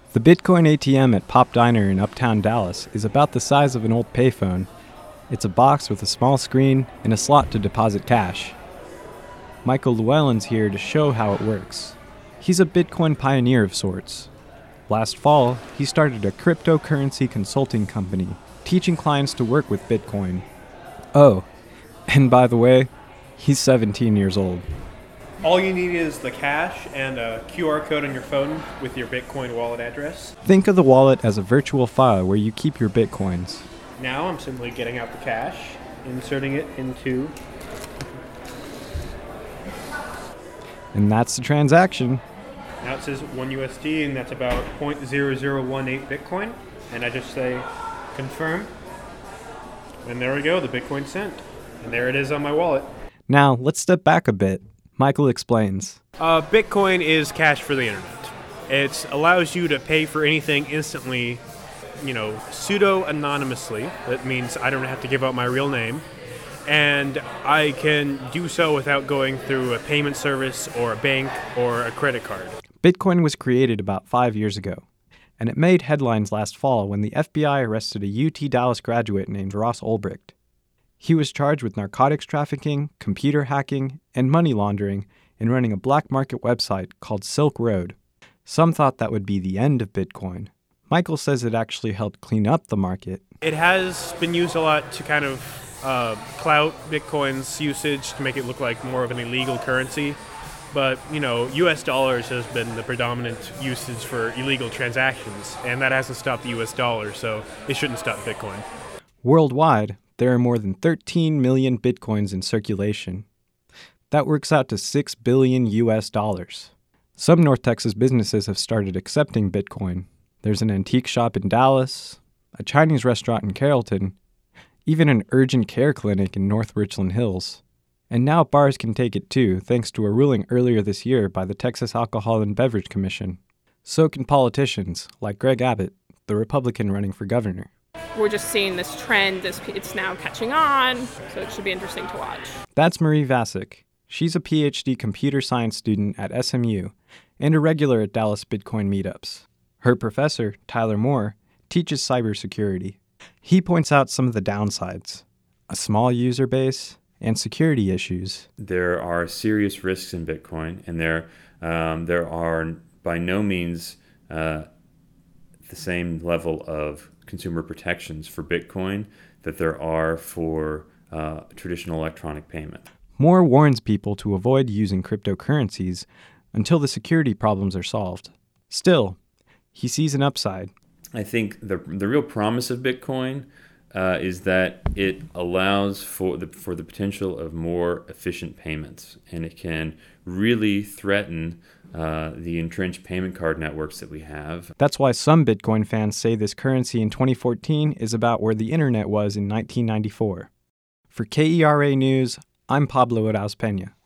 The Bitcoin ATM at Pop Diner in Uptown Dallas is about the size of an old payphone. It's a box with a small screen and a slot to deposit cash. Michael Llewellyn's here to show how it works. He's a Bitcoin pioneer of sorts. Last fall, he started a cryptocurrency consulting company, teaching clients to work with Bitcoin. Oh, and by the way, he's 17 years old. All you need is the cash and a QR code on your phone with your Bitcoin wallet address. Think of the wallet as a virtual file where you keep your Bitcoins. Now I'm simply getting out the cash, inserting it into... And that's the transaction. Now it says 1 USD, and that's about 0.0018 Bitcoin. And I just say, confirm. And there we go, the Bitcoin's sent. And there it is on my wallet. Now, let's step back a bit. Michael explains. Bitcoin is cash for the internet. It allows you to pay for anything instantly, pseudo-anonymously. That means I don't have to give out my real name. And I can do so without going through a payment service or a bank or a credit card. Bitcoin was created about 5 years ago, and it made headlines last fall when the FBI arrested a UT Dallas graduate named Ross Ulbricht. He was charged with narcotics trafficking, computer hacking, and money laundering in running a black market website called Silk Road. Some thought that would be the end of Bitcoin. Michael says it actually helped clean up the market. It has been used a lot to kind of clout Bitcoin's usage to make it look like more of an illegal currency. But, U.S. dollars has been the predominant usage for illegal transactions, and that hasn't stopped the U.S. dollar, so it shouldn't stop Bitcoin. Worldwide, there are more than 13 million Bitcoins in circulation. That works out to $6 billion US. Some North Texas businesses have started accepting Bitcoin. There's an antique shop in Dallas, a Chinese restaurant in Carrollton, even an urgent care clinic in North Richland Hills. And now bars can take it too, thanks to a ruling earlier this year by the Texas Alcohol and Beverage Commission. So can politicians, like Greg Abbott, the Republican running for governor. We're just seeing this trend, it's now catching on, so it should be interesting to watch. That's Marie Vasic. She's a PhD computer science student at SMU and a regular at Dallas Bitcoin meetups. Her professor, Tyler Moore, teaches cybersecurity. He points out some of the downsides: a small user base and security issues. There are serious risks in Bitcoin, and there are by no means the same level of consumer protections for Bitcoin that there are for traditional electronic payment. Moore warns people to avoid using cryptocurrencies until the security problems are solved. Still, he sees an upside. I think the real promise of Bitcoin is that it allows for the potential of more efficient payments, and it can really threaten the entrenched payment card networks that we have. That's why some Bitcoin fans say this currency in 2014 is about where the internet was in 1994. For KERA News, I'm Pablo Arauz Peña.